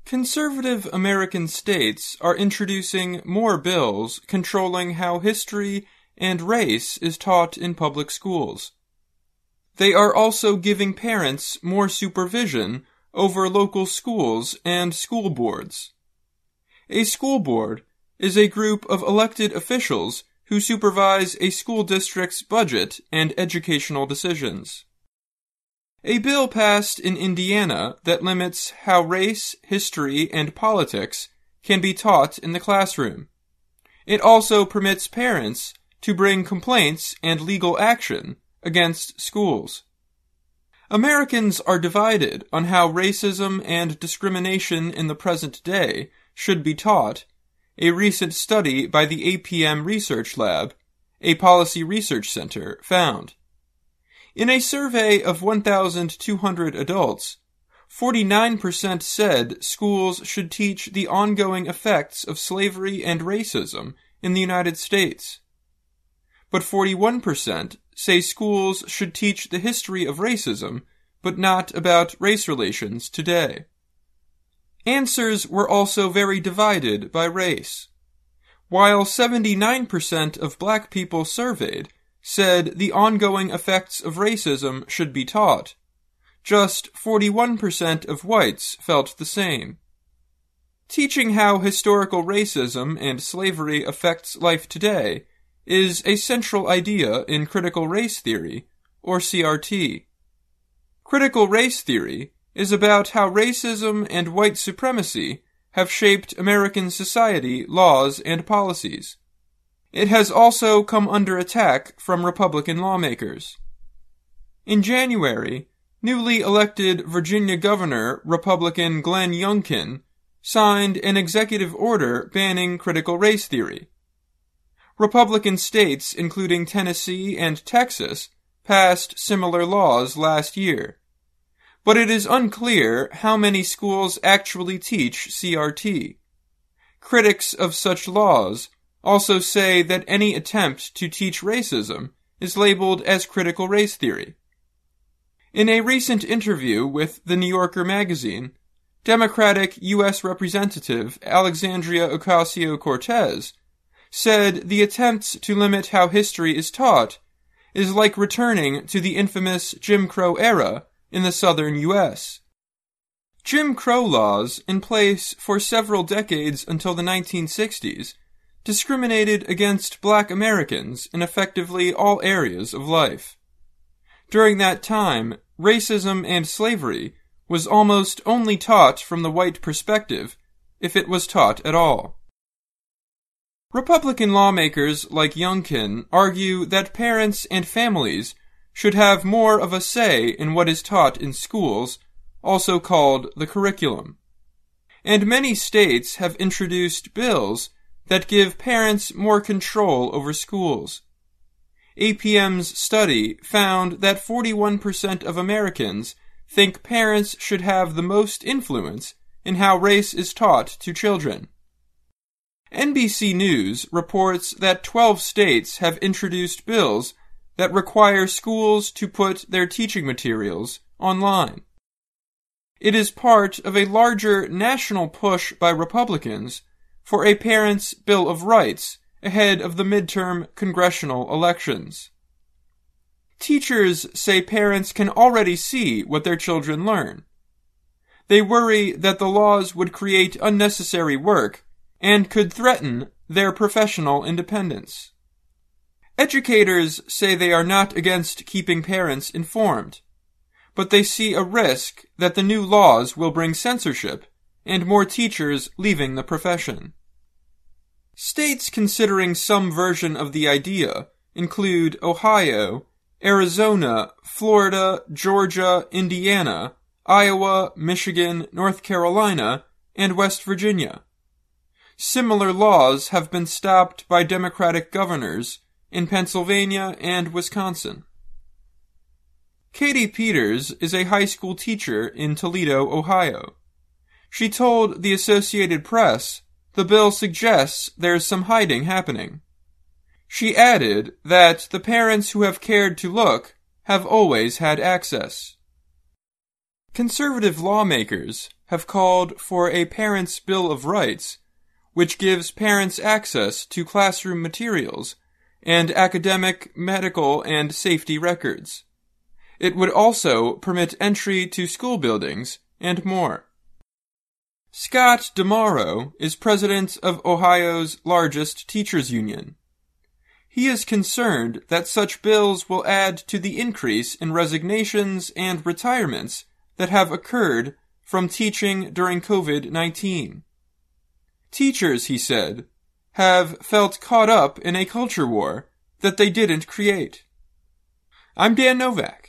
Conservative American states are introducing more bills controlling how history and race is taught in public schools. They are also giving parents more supervision over local schools and school boards. A school board is a group of elected officials who supervise a school district's budget and educational decisions. A bill passed in Indiana that limits how race, history, and politics can be taught in the classroom. It also permits parents to bring complaints and legal action against schools. Americans are divided on how racism and discrimination in the present day should be taught, a recent study by the APM Research Lab, a policy research center, found. In a survey of 1,200 adults, 49% said schools should teach the ongoing effects of slavery and racism in the United States. But 41% say schools should teach the history of racism, but not about race relations today. Answers were also very divided by race. While 79% of black people surveyed said the ongoing effects of racism should be taught, just 41% of whites felt the same. Teaching how historical racism and slavery affects life today is a central idea in critical race theory, or CRT. Critical race theory is about how racism and white supremacy have shaped American society, laws, and policies. It has also come under attack from Republican lawmakers. In January, newly elected Virginia Governor Republican Glenn Youngkin signed an executive order banning critical race theory. Republican states, including Tennessee and Texas, passed similar laws last year. But it is unclear how many schools actually teach CRT. Critics of such laws also say that any attempt to teach racism is labeled as critical race theory. In a recent interview with The New Yorker magazine, Democratic U.S. Representative Alexandria Ocasio-Cortez said the attempts to limit how history is taught is like returning to the infamous Jim Crow era in the southern U.S. Jim Crow laws, in place for several decades until the 1960s, discriminated against black Americans in effectively all areas of life. During that time, racism and slavery was almost only taught from the white perspective, if it was taught at all. Republican lawmakers like Youngkin argue that parents and families should have more of a say in what is taught in schools, also called the curriculum. And many states have introduced bills that give parents more control over schools. APM's study found that 41% of Americans think parents should have the most influence in how race is taught to children. NBC News reports that 12 states have introduced bills that require schools to put their teaching materials online. It is part of a larger national push by Republicans for a Parents' Bill of Rights ahead of the midterm congressional elections. Teachers say parents can already see what their children learn. They worry that the laws would create unnecessary work and could threaten their professional independence. Educators say they are not against keeping parents informed, but they see a risk that the new laws will bring censorship and more teachers leaving the profession. States considering some version of the idea include Ohio, Arizona, Florida, Georgia, Indiana, Iowa, Michigan, North Carolina, and West Virginia. Similar laws have been stopped by Democratic governors in Pennsylvania and Wisconsin. Katie Peters is a high school teacher in Toledo, Ohio. She told the Associated Press the bill suggests there's some hiding happening. She added that the parents who have cared to look have always had access. Conservative lawmakers have called for a Parents' Bill of Rights, which gives parents access to classroom materials and academic, medical, and safety records. It would also permit entry to school buildings and more. Scott DeMauro is president of Ohio's largest teachers union. He is concerned that such bills will add to the increase in resignations and retirements that have occurred from teaching during COVID-19. Teachers, he said, have felt caught up in a culture war that they didn't create. I'm Dan Novak.